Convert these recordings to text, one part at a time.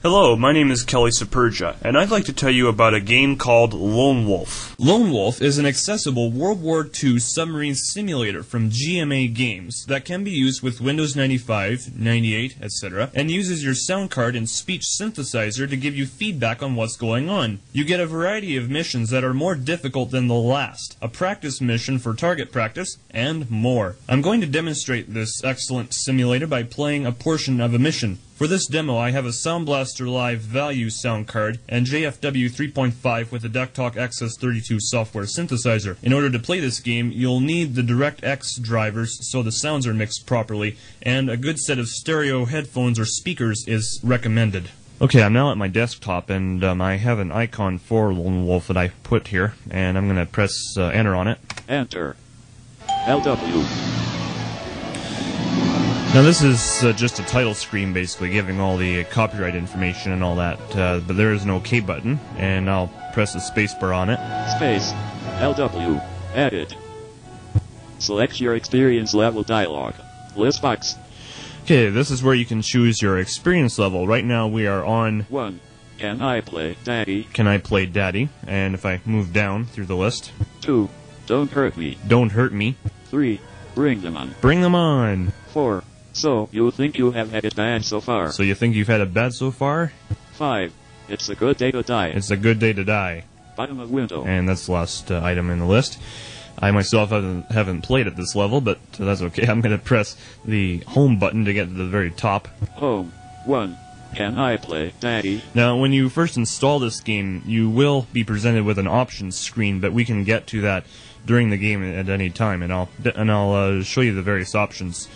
Hello, my name is Kelly Supergia, and I'd like to tell you about a game called Lone Wolf. Lone Wolf is an accessible World War II submarine simulator from GMA Games that can be used with Windows 95, 98, etc., and uses your sound card and speech synthesizer to give you feedback on what's going on. You get a variety of missions that are more difficult than the last, a practice mission for target practice, and more. I'm going to demonstrate this excellent simulator by playing a portion of a mission. For this demo, I have a Sound Blaster Live Value sound card and JFW 3.5 with a DuckTalk XS32 software synthesizer. In order to play this game, you'll need the DirectX drivers so the sounds are mixed properly, and a good set of stereo headphones or speakers is recommended. Okay, I'm now at my desktop, and I have an icon for Lone Wolf that I put here, and I'm going to press Enter on it. Enter. LW. Now this is just a title screen basically giving all the copyright information and all that, but there is an OK button, and I'll press the spacebar on it. Space. LW. Edit. Select your experience level dialog. List box. Okay, this is where you can choose your experience level. Right now we are on 1. Can I play Daddy? Can I play Daddy? And if I move down through the list. 2. Don't hurt me. Don't hurt me. 3. Bring them on. Bring them on. 4. So, you think you have had it bad so far? So you think you've had it bad so far? 5. It's a good day to die. It's a good day to die. Bottom of window. And that's the last item in the list. I myself haven't played at this level, but that's okay. I'm going to press the home button to get to the very top. Home. 1. Can I play Daddy? Now, when you first install this game, you will be presented with an options screen, but we can get to that during the game at any time, and I'll show you the various options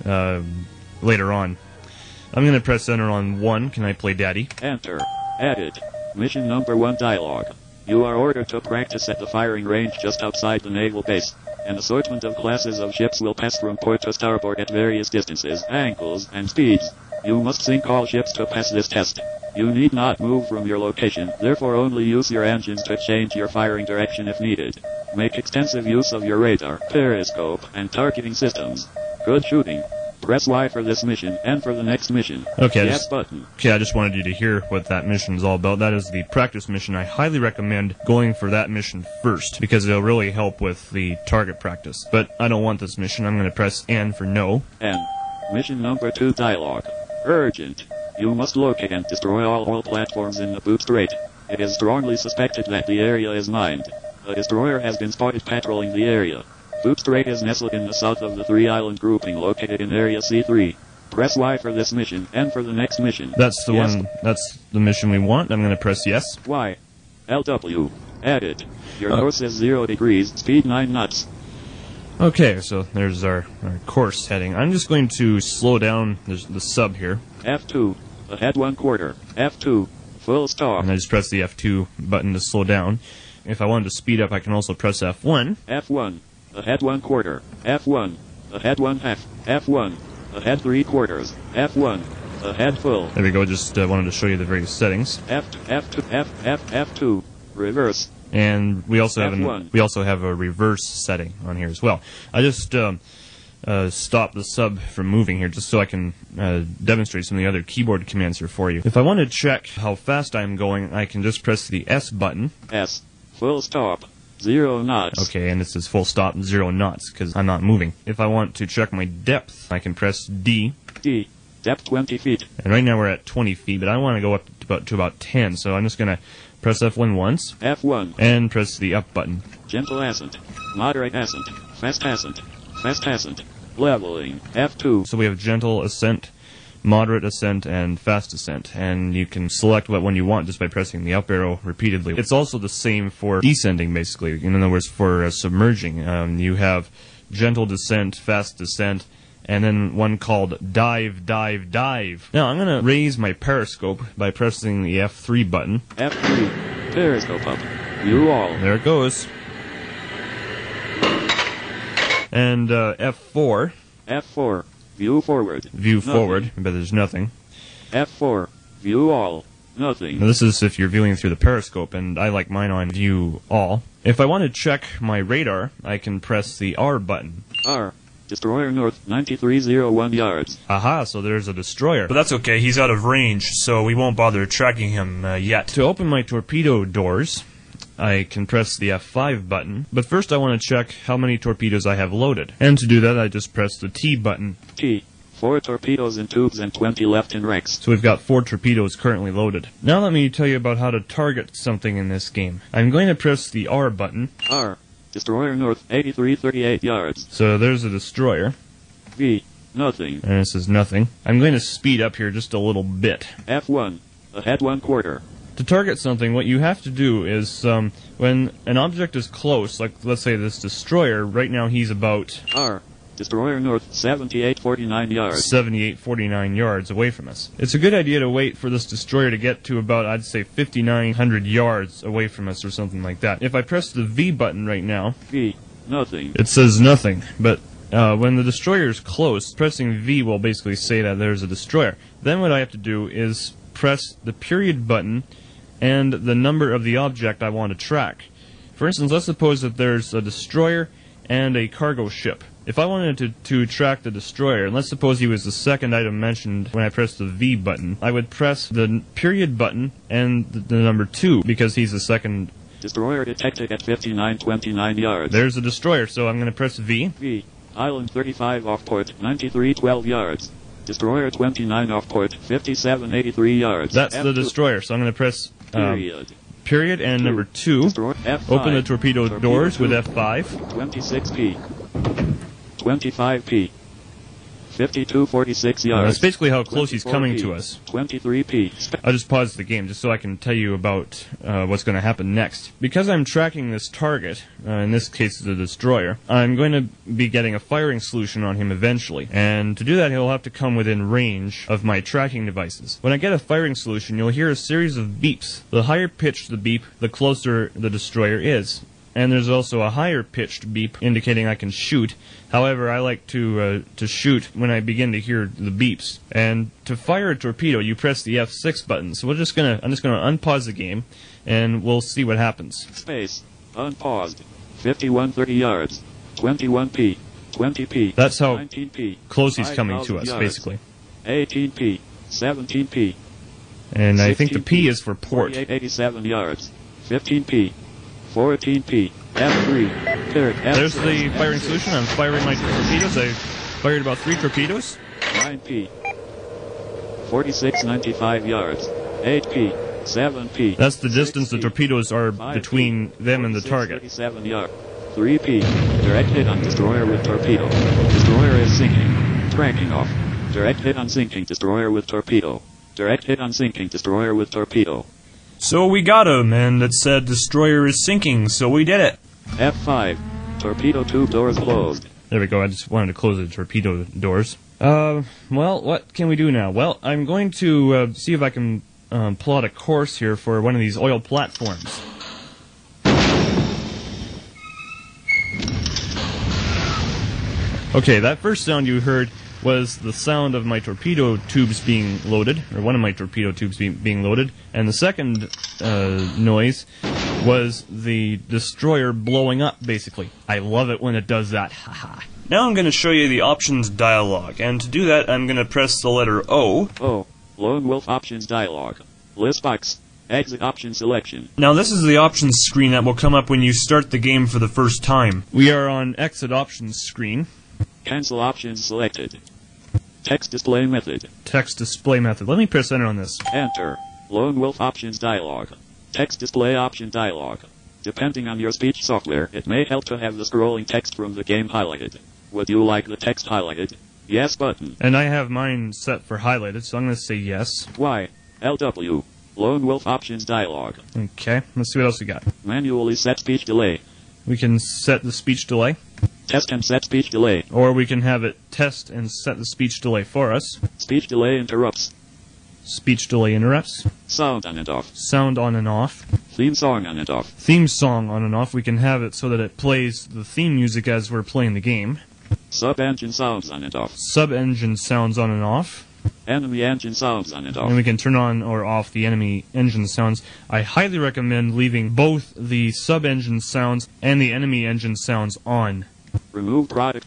later on. I'm going to press Enter on 1. Can I play Daddy? Enter. Edit. Mission number 1 dialog. You are ordered to practice at the firing range just outside the naval base. An assortment of classes of ships will pass from port to starboard at various distances, angles, and speeds. You must sink all ships to pass this test. You need not move from your location, therefore only use your engines to change your firing direction if needed. Make extensive use of your radar, periscope, and targeting systems. Good shooting. Press Y for this mission, and for the next mission. Okay, yes button. Okay, I just wanted you to hear what that mission is all about. That is the practice mission. I highly recommend going for that mission first, because it'll really help with the target practice. But I don't want this mission. I'm going to press N for no. N. Mission number 2 dialog. Urgent. You must locate and destroy all oil platforms in the Boot Strait. It is strongly suspected that the area is mined. A destroyer has been spotted patrolling the area. Boot Strait is nestled in the south of the 3-island grouping located in Area C3. Press Y for this mission, and for the next mission. That's the yes. one. That's the mission we want. I'm going to press yes. Y. LW. Edit. Your course is 0 degrees, speed 9 knots. Okay, so there's our course heading. I'm just going to slow down the sub here. F2. Ahead 1/4. F2. Full stop. And I just press the F2 button to slow down. If I wanted to speed up, I can also press F1. F1. Ahead 1/4. F1. Ahead 1/2. F1. Ahead 3/4. F1. Ahead full. There we go. Just wanted to show you the various settings. F2. Reverse. And we also have a reverse setting on here as well. I just stop the sub from moving here just so I can demonstrate some of the other keyboard commands here for you. If I want to check how fast I'm going, I can just press the S button. S. Full stop. 0 knots. Okay, and this is full stop, 0 knots, because I'm not moving. If I want to check my depth, I can press D. D. Depth 20 feet. And right now we're at 20 feet, but I want to go up to about 10, so I'm just going to press F1 once. F1. And press the up button. Gentle ascent. Moderate ascent. Fast ascent. Fast ascent. Leveling. F2. So we have gentle ascent, moderate ascent, and fast ascent, and you can select what one you want just by pressing the up arrow repeatedly. It's also the same for descending, basically. In other words, for submerging. You have gentle descent, fast descent, and then one called dive, dive, dive. Now, I'm going to raise my periscope by pressing the F3 button. F3. Periscope up. View all. There it goes. And F4. F4. View forward. View nothing. Forward, but there's nothing. F4. View all. Nothing. Now this is if you're viewing through the periscope, and I like mine on View All. If I want to check my radar, I can press the R button. R. Destroyer north, 9301 yards. Aha, so there's a destroyer. But that's okay, he's out of range, so we won't bother tracking him yet. To open my torpedo doors, I can press the F5 button, but first I want to check how many torpedoes I have loaded. And to do that, I just press the T button. T. 4 torpedoes in tubes and 20 left in racks. So we've got 4 torpedoes currently loaded. Now let me tell you about how to target something in this game. I'm going to press the R button. R. Destroyer north, 8338 yards. So there's a destroyer. V. Nothing. And this is nothing. I'm going to speed up here just a little bit. F1. Ahead 1/4. To target something, what you have to do is, when an object is close, like let's say this destroyer, right now he's about R. Destroyer north, 7849 yards. 7849 yards away from us. It's a good idea to wait for this destroyer to get to about, I'd say, 5900 yards away from us or something like that. If I press the V button right now, V. Nothing. it says nothing, but when the destroyer is close, pressing V will basically say that there's a destroyer. Then what I have to do is press the period button and the number of the object I want to track. For instance, let's suppose that there's a destroyer and a cargo ship. If I wanted to track the destroyer, and let's suppose he was the second item mentioned when I pressed the V button, I would press the period button and the number 2 because he's the second. Destroyer detected at 5929 yards. There's a destroyer, so I'm going to press V. V. Island 35 off port, 9312 yards. Destroyer 29 off port, 5783 yards. That's F2. the destroyer, so I'm going to press period and 2. number 2. Destroyer F5. Open the torpedo doors 2. with F5. 26P. 25P. 5246 yards. That's basically how close he's coming to us. 23P. I'll just pause the game just so I can tell you about what's going to happen next. Because I'm tracking this target, in this case the destroyer, I'm going to be getting a firing solution on him eventually. And to do that, he'll have to come within range of my tracking devices. When I get a firing solution, you'll hear a series of beeps. The higher pitched the beep, the closer the destroyer is. And there's also a higher pitched beep indicating I can shoot. However, I like to shoot when I begin to hear the beeps. And to fire a torpedo, you press the F6 button. So I'm just gonna unpause the game, and we'll see what happens. Space. Unpaused. 5130 yards. 21P. 20P. That's how 19P. close he's coming to us, yards. basically. 18P. 17P. And I think the P is for port. 87 yards. 15P. 14P. F3. Third. F3. There's the firing solution. I'm firing my torpedoes. I fired about 3 torpedoes. 9P. 4695 yards. 8P. 7P. That's the distance the 6P. torpedoes are 5P. between them and the target. 37 yards. 3P. Direct hit on destroyer with torpedo. Destroyer is sinking. Tracking off. Direct hit on sinking destroyer with torpedo. Direct hit on sinking destroyer with torpedo. So we got him, and it said destroyer is sinking, so we did it. F5. Torpedo tube doors closed. There we go. I just wanted to close the torpedo doors. Well, what can we do now? Well, I'm going to see if I can plot a course here for one of these oil platforms. Okay, that first sound you heard was the sound of my torpedo tubes being loaded, or one of my torpedo tubes being loaded, and the second noise was the destroyer blowing up, basically. I love it when it does that. Haha. Now I'm going to show you the options dialog, and to do that I'm going to press the letter O. O. Lone Wolf options dialog. List box. Exit option selection. Now this is the options screen that will come up when you start the game for the first time. We are on exit options screen. Cancel options selected. Text display method. Text display method. Let me press enter on this. Enter. Lone Wolf options dialog. Text display option dialog. Depending on your speech software, it may help to have the scrolling text from the game highlighted. Would you like the text highlighted? Yes button. And I have mine set for highlighted, so I'm going to say yes. Y. LW. Lone Wolf options dialog. Okay, let's see what else we got. Manually set speech delay. We can set the speech delay, Test and set speech delay. or we can have it test and set the speech delay for us. Speech delay interrupts. Speech delay interrupts. Sound on and off. Sound on and off. Theme song on and off. Theme song on and off. We can have it so that it plays the theme music as we're playing the game. Sub-engine sounds on and off. Sub-engine sounds on and off. Enemy engine sounds on and off. And we can turn on or off the enemy engine sounds. I highly recommend leaving both the sub-engine sounds and the enemy engine sounds on. Remove product key.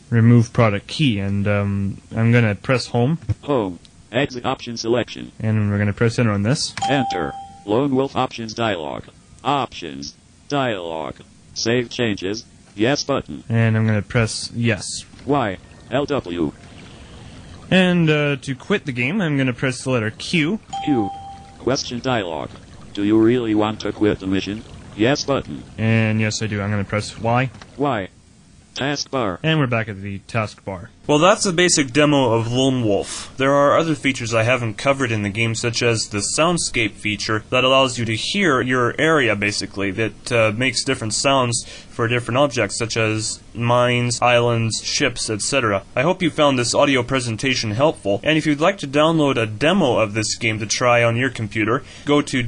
remove product key, and I'm gonna press home, Home. Exit option selection. and we're gonna press enter on this. Enter. Lone Wolf options dialog. Options. Dialog. Save changes. Yes button. And I'm gonna press yes. Y. LW. And to quit the game, I'm gonna press the letter Q. Q. Question dialog. Do you really want to quit the mission? Yes button. And yes, I do. I'm gonna press Y. Y. Taskbar. And we're back at the taskbar. Well, that's a basic demo of Lone Wolf. There are other features I haven't covered in the game, such as the soundscape feature that allows you to hear your area, basically, that makes different sounds for different objects, such as mines, islands, ships, etc. I hope you found this audio presentation helpful, and if you'd like to download a demo of this game to try on your computer, go to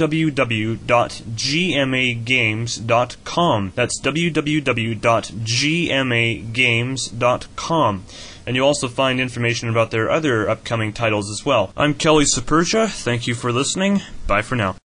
www.gmagames.com. That's www.gmagames.com. And you'll also find information about their other upcoming titles as well. I'm Kelly Supergia. Thank you for listening. Bye for now.